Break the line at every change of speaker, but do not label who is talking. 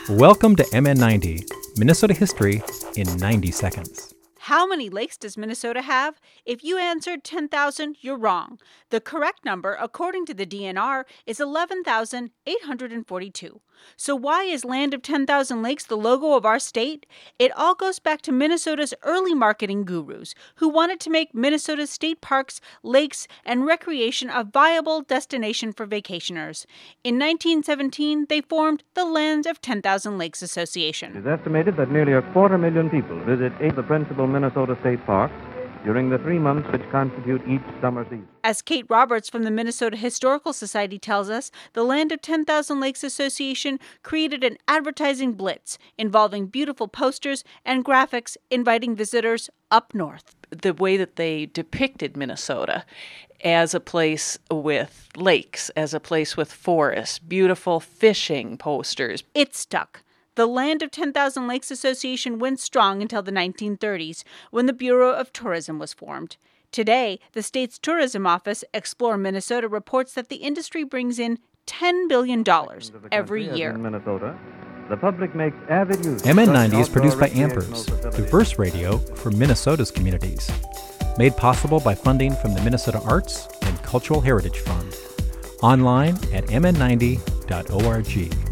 Welcome to MN90, Minnesota History in 90 seconds.
How many lakes does Minnesota have? If you answered 10,000, you're wrong. The correct number, according to the DNR, is 11,842. So why is Land of 10,000 Lakes the logo of our state? It all goes back to Minnesota's early marketing gurus, who wanted to make Minnesota's state parks, lakes, and recreation a viable destination for vacationers. In 1917, they formed the Land of 10,000 Lakes Association.
It is estimated that nearly 250,000 people visit 8 of the principal Minnesota state parks during the 3 months which constitute each summer season.
As Kate Roberts from the Minnesota Historical Society tells us, the Land of 10,000 Lakes Association created an advertising blitz involving beautiful posters and graphics inviting visitors up north.
The way that they depicted Minnesota as a place with lakes, as a place with forests, beautiful fishing posters.
It stuck. The Land of 10,000 Lakes Association went strong until the 1930s, when the Bureau of Tourism was formed. Today, the state's tourism office, Explore Minnesota, reports that the industry brings in $10 billion every year.
In Minnesota, the public makes avid use.
MN90 is produced by Ampers, diverse radio for Minnesota's communities. Made possible by funding from the Minnesota Arts and Cultural Heritage Fund. Online at mn90.org.